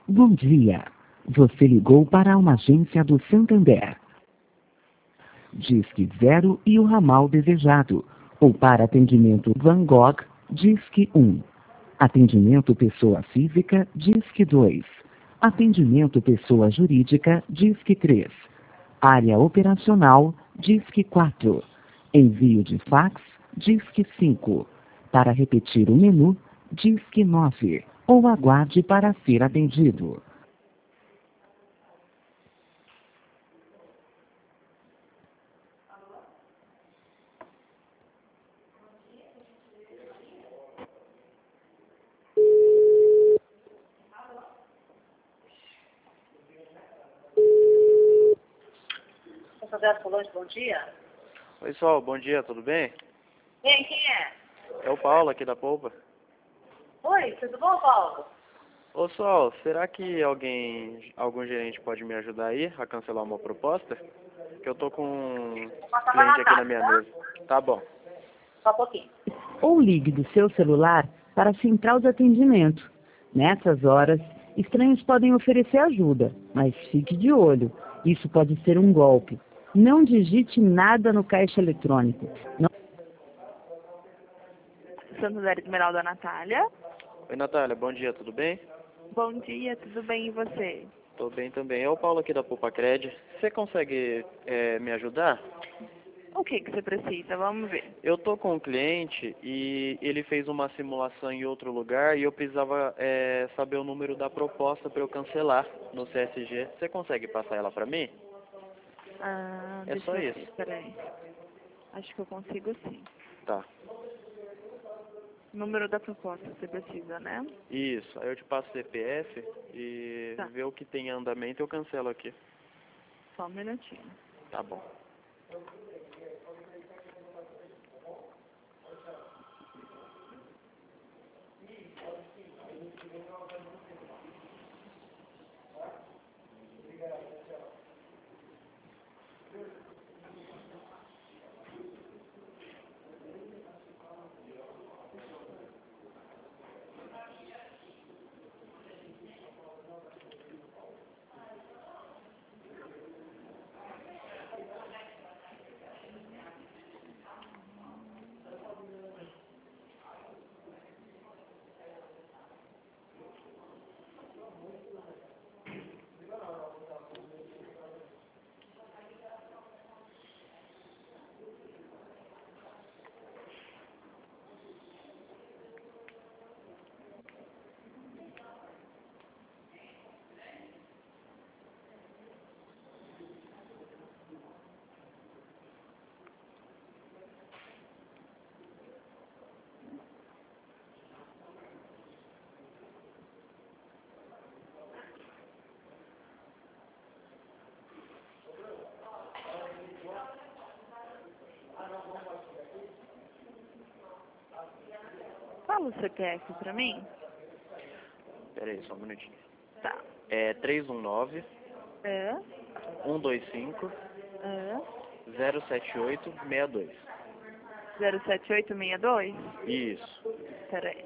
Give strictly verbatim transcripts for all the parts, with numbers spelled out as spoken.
Bom dia. Você ligou para uma agência do Santander. Disque zero e o ramal desejado. Ou para atendimento Van Gogh, Disque um. Atendimento pessoa física, Disque dois. Atendimento pessoa jurídica, Disque três. Área operacional, Disque quatro. Envio de fax, Disque cinco. Para repetir o menu, Disque nove. Ou aguarde para ser atendido. Santander Solange, bom dia. Oi, Sol, bom dia, tudo bem? Bem, quem é? É o Paulo aqui da Polpa. Oi, tudo bom, Paulo? Ô, Sol, será que alguém, algum gerente pode me ajudar aí a cancelar uma proposta? Que eu tô com um Vou passar lá cliente na aqui na tarde, minha tá? mesa. Tá bom. Só um pouquinho. Ou ligue do seu celular para a central de atendimento. Nessas horas, estranhos podem oferecer ajuda, mas fique de olho. Isso pode ser um golpe. Não digite nada no caixa eletrônico. Não... Santander Esmeralda Natália. Oi, Natália, bom dia, tudo bem? Bom dia, tudo bem e você? Tô bem também. É o Paulo aqui da Polpa Cred. Você consegue é, me ajudar? O que que você precisa? Vamos ver. Eu tô com um cliente e ele fez uma simulação em outro lugar e eu precisava é, saber o número da proposta para eu cancelar no C S G. Você consegue passar ela para mim? Ah, É deixa só eu isso. ver, peraí. Acho que eu consigo sim. Tá. Número da proposta você precisa, né? Isso. Aí eu te passo o C P F e Tá. ver o que tem em andamento eu cancelo aqui. Só um minutinho. Tá bom. Fala o C P F pra mim. Pera aí, só um minutinho. Tá. É três um nove, É, um dois cinco, é. zero sete oito seis dois. zero sete oito seis dois? Isso. Peraí.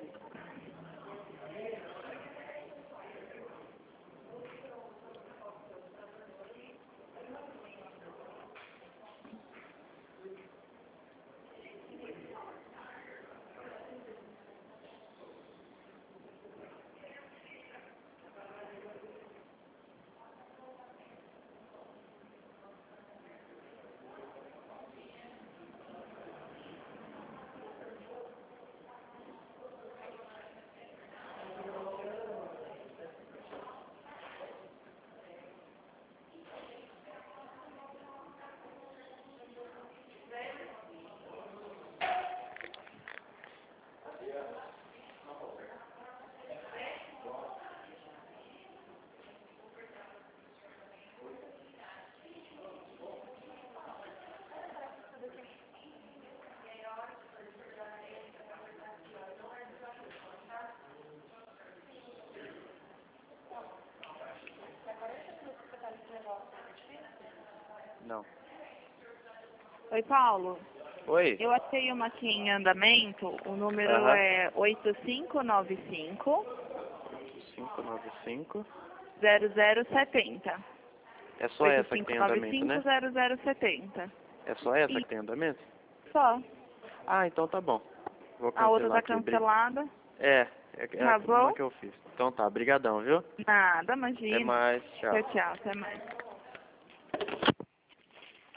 Não. Oi, Paulo. Oi. Eu achei uma aqui em andamento. O número Aham. é oito cinco nove cinco, cinco nove cinco, zero zero setenta. É só essa que tem andamento, né? zero zero setenta. É só essa que tem andamento? Só. Ah, então tá bom. Vou A cancelar outra tá aqui. bri- cancelada. É, é, é Tá a uma bom? que eu fiz. Então tá, brigadão, viu? Nada, imagina. Até mais, tchau. Tchau, tchau. Até mais.